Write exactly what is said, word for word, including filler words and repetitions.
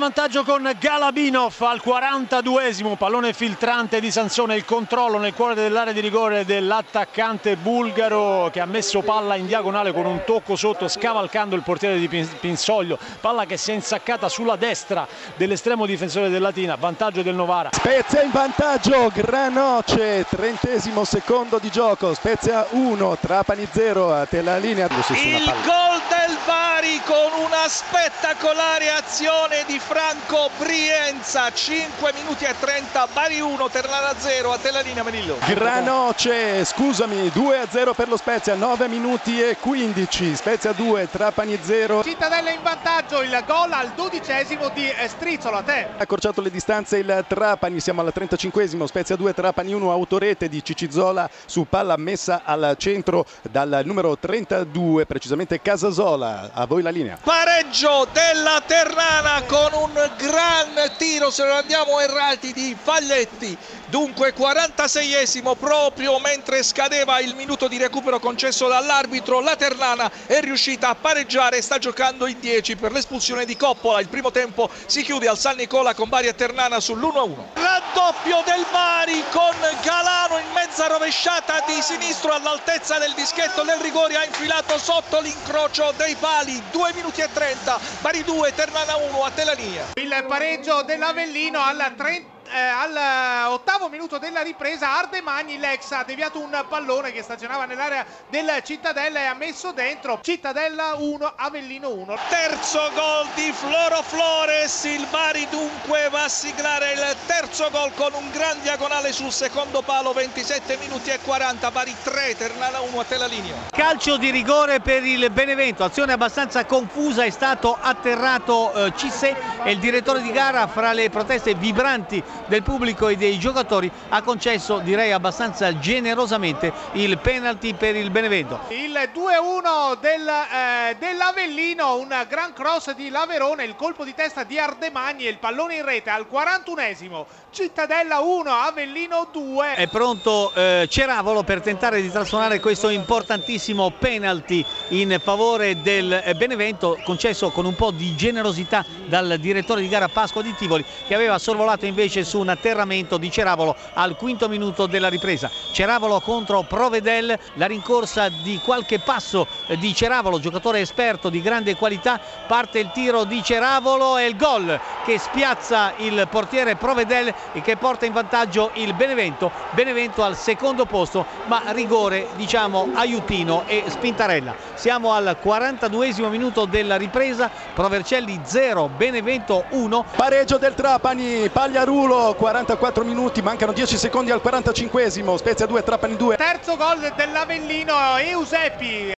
vantaggio con Galabinov al quarantaduesimo, pallone filtrante di Sansone, il controllo nel cuore dell'area di rigore dell'attaccante bulgaro che ha messo palla in diagonale con un tocco sotto scavalcando il portiere di Pinsoglio, palla che si è insaccata sulla destra dell'estremo difensore del Latina, vantaggio del Novara. Spezia in vantaggio, Granoce, trentesimo secondo di gioco, Spezia uno, Trapani zero, a te la linea. Il gol del Bari con una spettacolare azione di Franco Brienza, cinque minuti e trenta, Bari uno, Ternana zero, a te la linea Manillo. Granoce, scusami, due a zero per lo Spezia, nove minuti e quindici, Spezia due, Trapani zero. Cittadella in vantaggio, il gol al dodicesimo di Strizzolo, a te. Ha accorciato le distanze il Trapani, siamo al trentacinquesimo, Spezia due, Trapani uno, autorete di Cicizola su palla messa al centro dal numero trentadue, precisamente Casasola. A voi la linea. Pareggio della Ternana con un gran tiro, se non andiamo errati, di Faglietti. Dunque quarantaseiesimo, proprio mentre scadeva il minuto di recupero concesso dall'arbitro, la Ternana è riuscita a pareggiare e sta giocando in dieci per l'espulsione di Coppola. Il primo tempo si chiude al San Nicola con Bari e Ternana sull'uno a uno. Raddoppio del Bari con Galano in mezza rovesciata di sinistro all'altezza del dischetto del rigore, ha infilato sotto l'incrocio dei pali. Due minuti e trenta, Bari due, Ternana uno, a te la linea. Il pareggio dell'Avellino al trenta Eh, all'ottavo minuto della ripresa, Ardemagni l'ex ha deviato un pallone che stazionava nell'area del Cittadella e ha messo dentro. Cittadella uno, Avellino uno. Terzo gol di Floro Flores, il Bari dunque va a siglare il terzo gol con un gran diagonale sul secondo palo, ventisette minuti e quaranta, Bari tre, Ternana uno, a te la linea. Calcio di rigore per il Benevento, azione abbastanza confusa, è stato atterrato eh, Cissé e il direttore di gara, fra le proteste vibranti del pubblico e dei giocatori, ha concesso, direi abbastanza generosamente, il penalty per il Benevento. Il due a uno del, eh, dell'Avellino, un gran cross di Laverone, il colpo di testa di Ardemagni e il pallone in rete al quarantunesimo, Cittadella uno, Avellino due. È pronto eh, Ceravolo per tentare di trasformare questo importantissimo penalty in favore del Benevento, concesso con un po' di generosità dal direttore di gara Pasqua di Tivoli, che aveva sorvolato invece su un atterramento di Ceravolo al quinto minuto della ripresa. Ceravolo contro Provedel, la rincorsa di qualche passo di Ceravolo, giocatore esperto di grande qualità, parte il tiro di Ceravolo e il gol che spiazza il portiere Provedel e che porta in vantaggio il Benevento. Benevento al secondo posto, ma rigore diciamo aiutino e spintarella. Siamo al quarantaduesimo minuto della ripresa, Provercelli zero, Benevento uno. Pareggio del Trapani, Pagliarulo, quarantaquattro minuti, mancano dieci secondi al quarantacinquesimo, Spezia due, Trapani due. Terzo gol dell'Avellino, Euseppi.